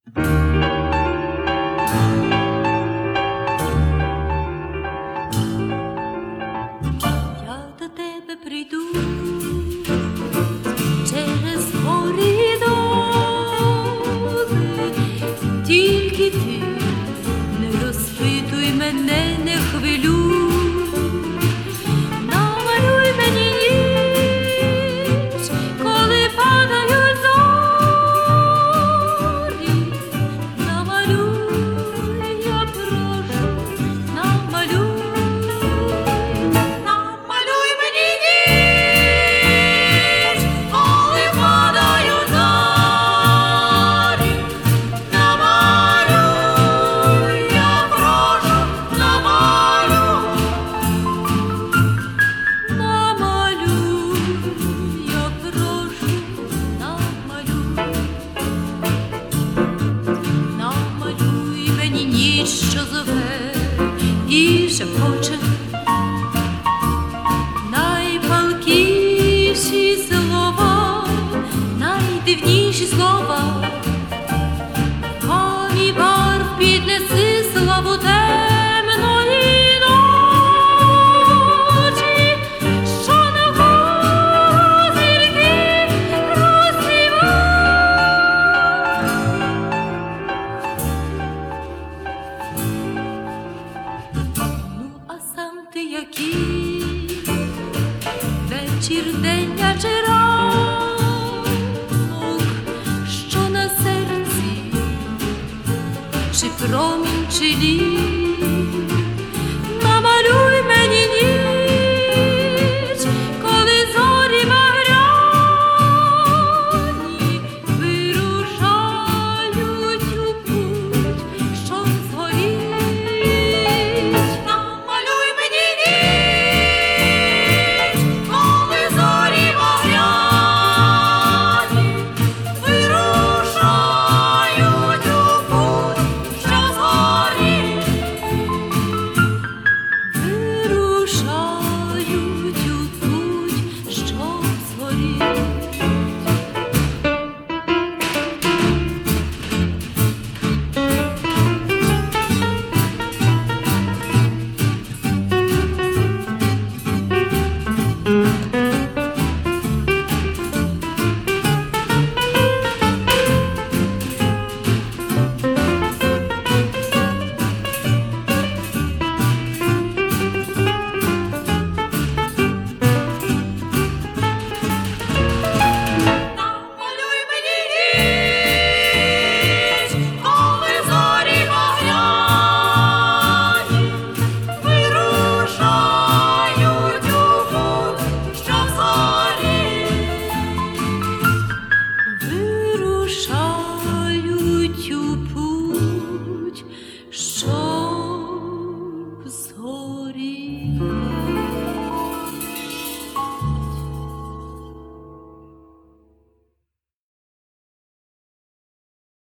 Я до тебе прийду через гори й доли, тільки ти не розпитуй мене, не хвилюй, намалюй мені ніч, коли падають зорі, намалюй, я прошу, намалюй. Що зове і шепоче найпалкіші слова, найдивніші слова, мові барв піднеси славу темної ночі, що навколо зірки розсіває. Ти який вечір, день, а чи ранок, що на серці, чи промінь, чи лід, намалюй мені ніч.